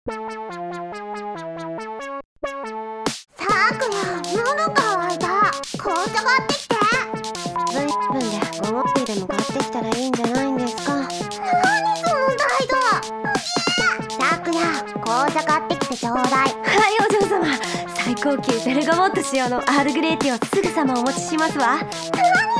さくら、喉乾いた。紅茶買ってきて。 随分でご褒美でも買ってきたらいいんじゃないんですか。 何その態度。さくら、紅茶買ってきてちょうだい。 はい、お嬢様。最高級ベルガモット仕様のアールグレーティーをすぐさまお持ちしますわ。 何